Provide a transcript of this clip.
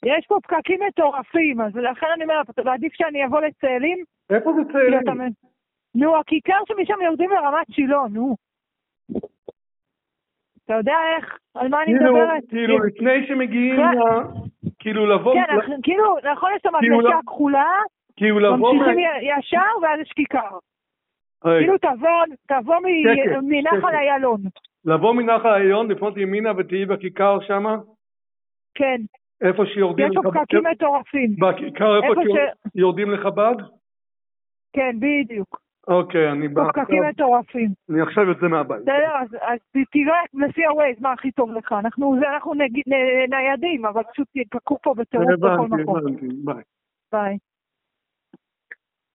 יש פה פקקים מטורפים, אז לכן אני אומרת, עדיף שאני אבוא לצאלים. איפה זה צאלים? נו, הכיכר שמשם יורדים לרמת שילון, נו. אתה יודע איך? על מה אני מדברת? כאילו, לפני שמגיעים כאילו לבוא... כן, כאילו, נכון יש את המגלשה הכחולה, ממשיכים ישר ואז יש כיכר. כאילו תבוא מנחל איילון. לבוא מנחל איילון, לפנות ימינה ותהי בכיכר שמה? כן. איפה שיורדים... יש פה פקקים מטורפים. בכיכר איפה שיורדים לחב"ד? כן, בדיוק. אוקיי, אני בא... פקקים מטורפים. אני עכשיו יוצא מהבית. אז תראה לפי הווייז מה הכי טוב לך. אנחנו ניידים, אבל פשוט יקקו פה בטירוף בכל מקום. הבנתי, ביי. ביי.